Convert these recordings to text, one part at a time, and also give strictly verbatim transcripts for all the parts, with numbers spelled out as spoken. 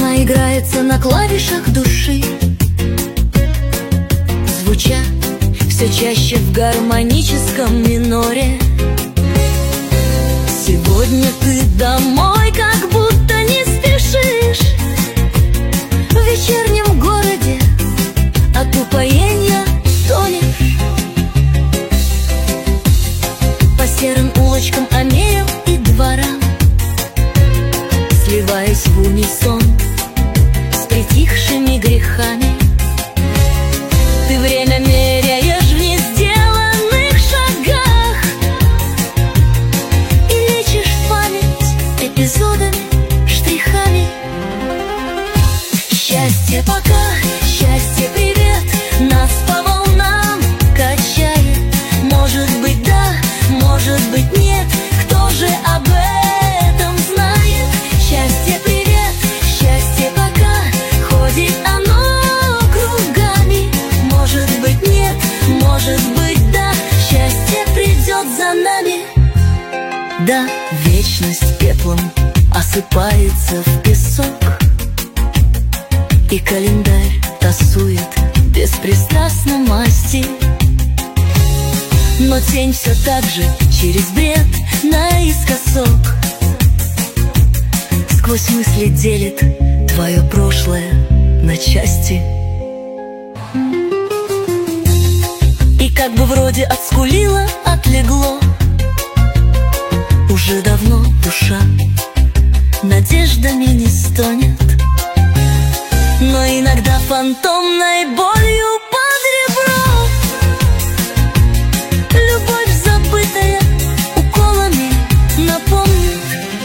Она играется на клавишах души, звуча все чаще в гармоническом миноре. Сегодня ты домой как будто не спешишь. В вечернем городе от упоения тонешь. По серым улочкам, аллеям и дворам, сливаясь в унисон с притихшими грехами, ты время меряешь в несделанных шагах и лечишь память эпизодами, штрихами. Счастье пока, счастье привет, нас по волнам качает. Может быть да, может быть нет, кто же об этом знает? Счастье привет, счастье пока, ходит оно кругами. Может быть нет, может быть да, счастье придет за нами. Да, вечность пеплом осыпается в песок, и календарь тасует беспристрастно масти. Но тень все так же через бред наискосок сквозь мысли делит твое прошлое на части. И как бы вроде отскулило, отлегло уже давно душа, надеждами не стонет, но иногда фантомной болью под ребро любовь забытая уколами напомнит.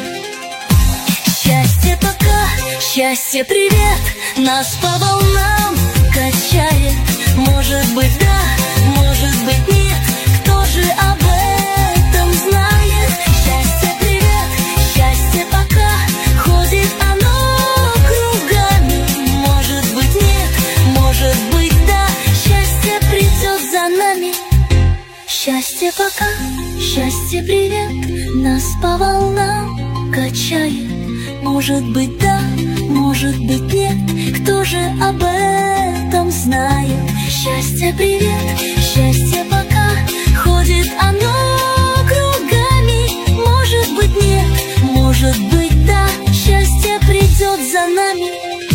Счастье пока, счастье привет, нас по волнам качает. Может быть да, может быть нет, кто же об этом знает? Счастье привет, счастье пока, ходит оно кругами. Может быть нет, может быть да, счастье придет за нами. Счастье пока, счастье привет, нас по волнам качает. Может быть да, может быть нет, кто же об этом знает? Счастье привет, счастье пока, ходит оно кругами. Может быть нет, может быть да, счастье придет за нами.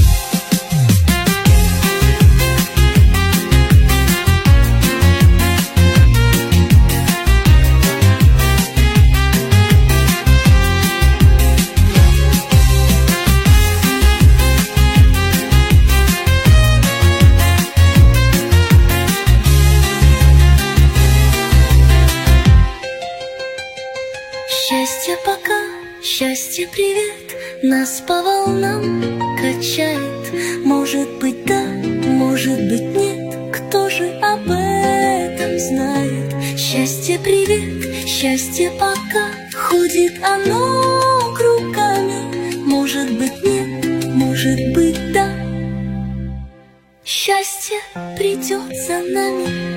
Счастье пока, счастье привет, нас по волнам качает. Может быть да, может быть нет, кто же об этом знает? Счастье привет, счастье пока, ходит оно кругами. Может быть нет, может быть да, счастье придет за нами.